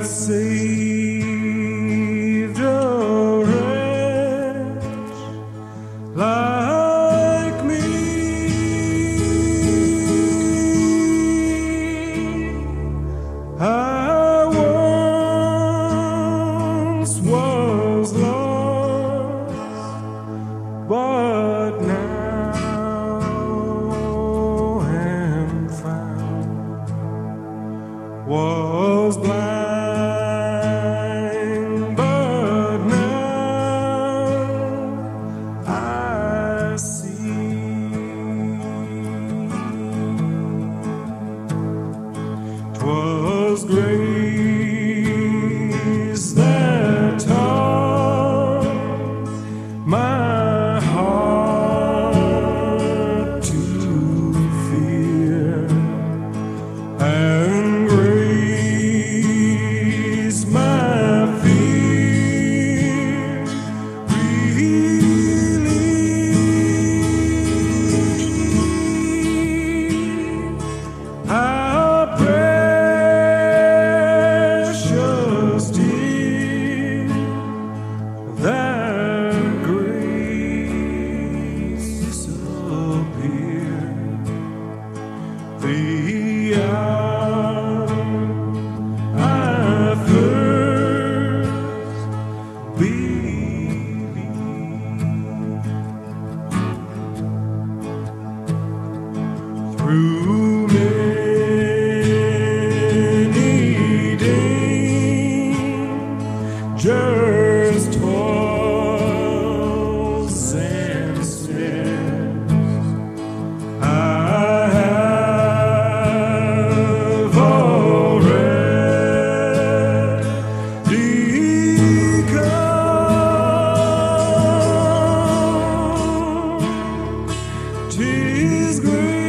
saved a wretch like me. I once was lost, but now am found. Was blind, but now I see. 'Twas grace that taught my heart to fear, and grace my fear relieved. How precious did that grace appear, the hour I first believed. Through many dangers, toils, and snares, I have already come. 'Tis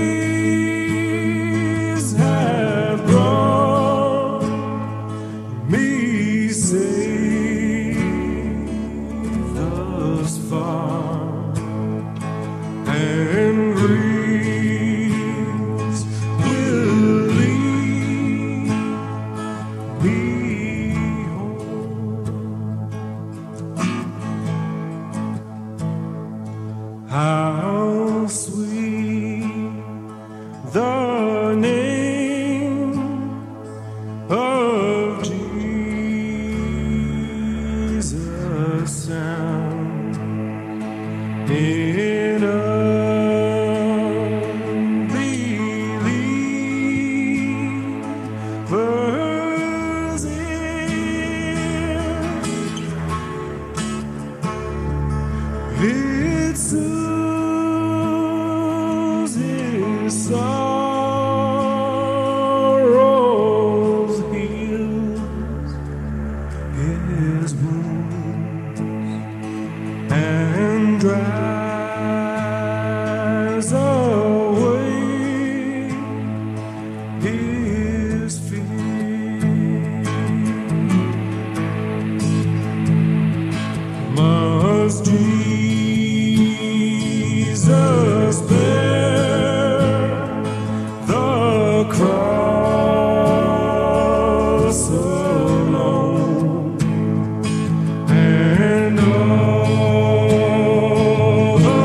grace hath brought me safe thus far, and grace will lead me home. How sweet the name of Jesus sound in unbelievers' ear. It soothes his sorrows, heals his wounds, and dries away his fear. Must Jesus bear the cross alone, and all the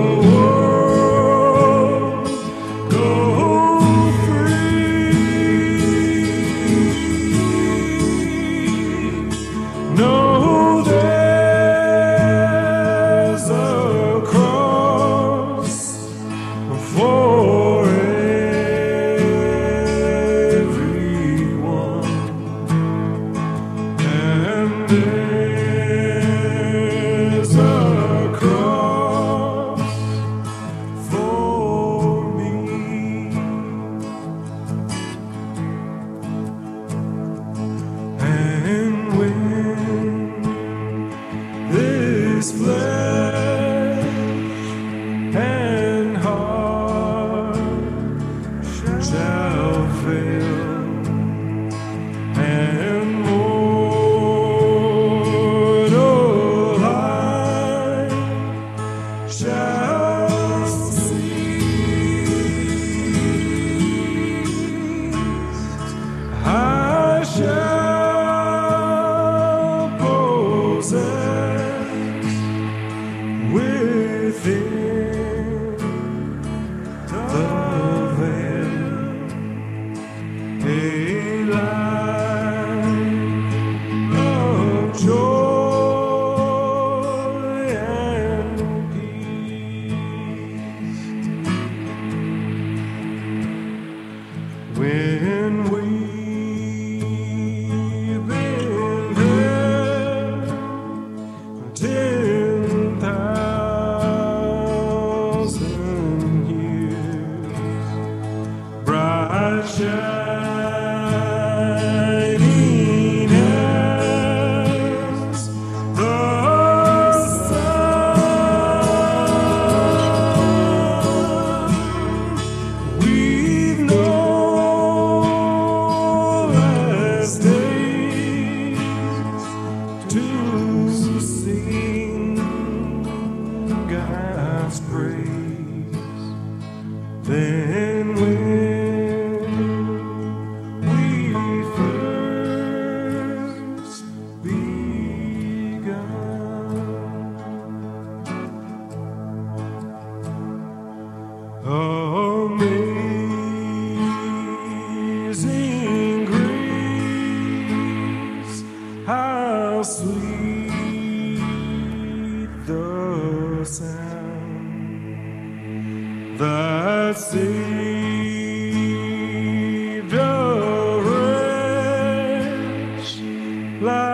world go free? No, there's a cross for everyone, and there's a cross for me. And when this flesh and heart shall fail, and mortal life shall cease, I shall how sweet the sound that saved a wretch like